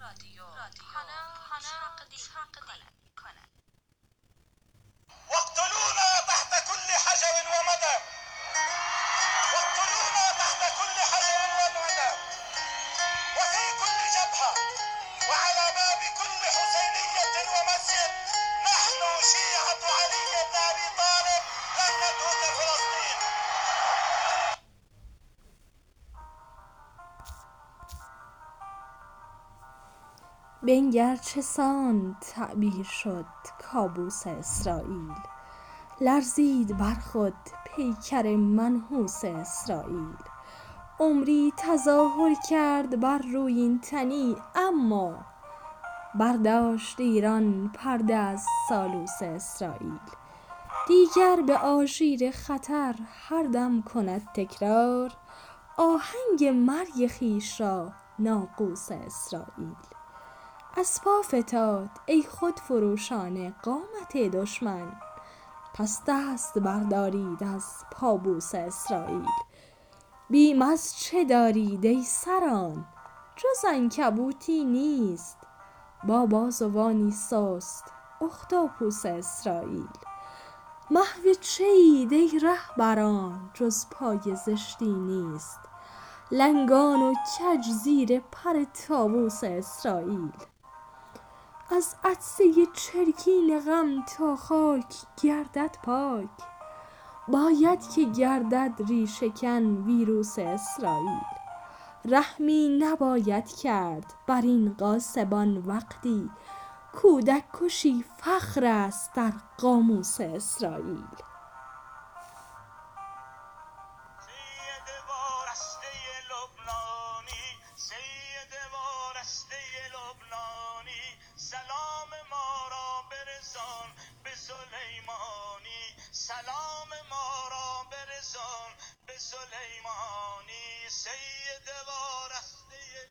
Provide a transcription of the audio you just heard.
واقتلونا تحت كل حجر ومدى، واقتلونا تحت كل حجر ومدى، وفي كل جبهة وعلى باب كل حسينية ومسجد. نحن شيعة علي بن أبي طالب لن نترك فلسطين. بنگر چسان تعبیر شد کابوس اسرائیل، لرزید بر خود پیکر منحوس اسرائیل. عمری تظاهر کرد بر رویین تنی، اما برداشت ایران پرده از سالوس اسرائیل. دیگر به آژیر خطر هر دم کند تکرار، آهنگ مرگ خویش را ناقوس اسرائیل. از پا فتاد ای خودفروشان قامت دشمن، پس دست بردارید از پابوس اسرائیل. بیم از چه دارید ای سران جز عنکبوتی نیست، با بازوانی سست اختاپوس اسرائیل. محو چه اید ای رهبران جز پای زشتی نیست، لنگان و کج زیر پر طاووس اسرائیل. از عطسه چرکین غم تا خاک گردد پاک، باید که گردد ریشه کن ویروس اسرائیل. رحمی نباید کرد بر این غاصبان وقتی کودک کشی فخر است در قاموس اسرائیل. سلام ما را برسان به سلیمانی، سلام ما را برسان به سلیمانی. سید وارسته